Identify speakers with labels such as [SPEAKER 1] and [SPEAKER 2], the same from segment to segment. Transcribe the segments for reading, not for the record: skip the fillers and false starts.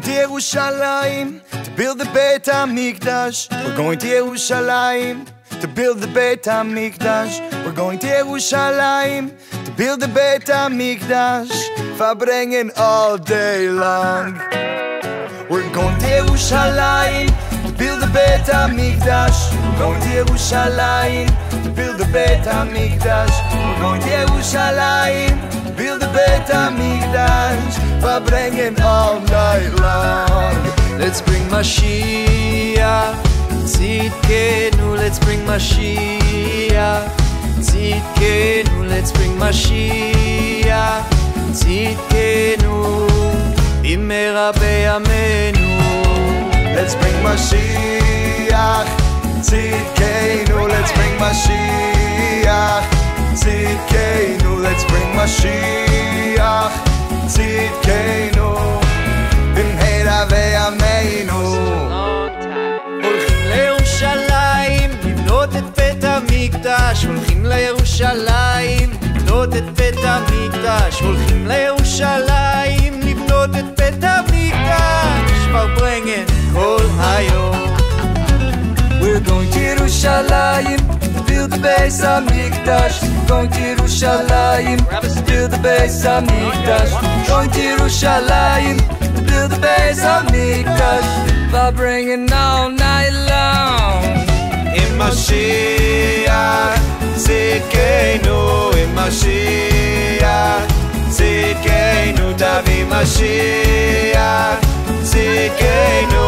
[SPEAKER 1] going to Yerushalayim to build the Beit HaMikdash. We're going to Yerushalayim to build the Beit HaMikdash. We're going to Yerushalayim to build the Beit HaMikdash. Verbringen all day long. We're going to Yerushalayim to build the Beit HaMikdash. We're going to Yerushalayim to build the Beit HaMikdash. We're going to Yerushalayim to build the Beit HaMikdash. Verbringen all night long. Let's bring Mashiach, Tzidkenu. Let's bring Mashiach, Tzidkenu. Let's bring Mashiach, Tzidkenu. Bimera beyamenu. Let's bring Mashiach, Tzidkenu. Let's bring Mashiach, Tzidkenu. Let's bring Mashiach, Tzidkenu. Bimera beyamenu.
[SPEAKER 2] הולכים לירושלים לבנות את בית המקדש. הולכים לירושלים לבנות את בית המקדש. הולכים לירושלים לבנות את בית המקדש. verbringen כל היום.
[SPEAKER 1] We're going to Yerushalayim to build the Beis HaMikdash. Going to Yerushalayim to build the Beis HaMikdash. Going to Yerushalayim to build the Beis HaMikdash. Verbringen all night long.
[SPEAKER 2] עם משיח צדקנו, עם משיח צדקנו, תביא משיח צדקנו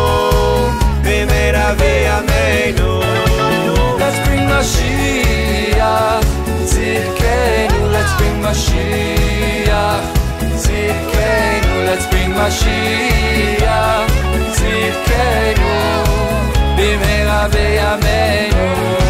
[SPEAKER 2] במהרה בימינו.
[SPEAKER 1] Let's bring Mashiach, Tzidkenu. Let's bring Mashiach, Tzidkenu. Let's bring Mashiach, Tzidkenu. Bimera beyamenu.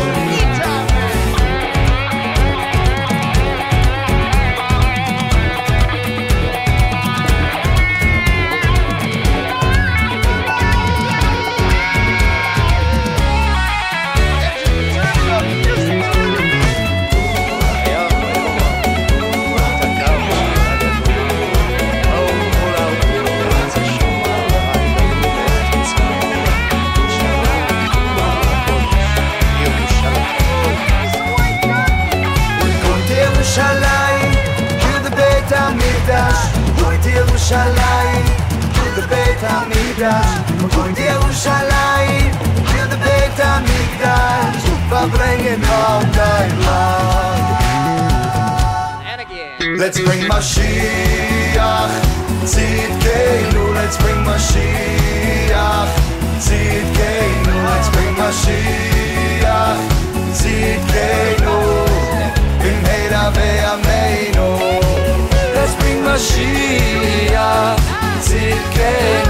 [SPEAKER 1] Yerushalayim, build the Beit HaMikdash. We're going to Yerushalayim, build the Beit HaMikdash. Verbringen all night long.
[SPEAKER 2] And again.
[SPEAKER 1] Let's bring Mashiach, Tzidkenu. Let's bring Mashiach, Tzidkenu. Let's bring Mashiach, Tzidkenu. Bimheira beyamenu. Let's bring Mashiach, Tzidkenu.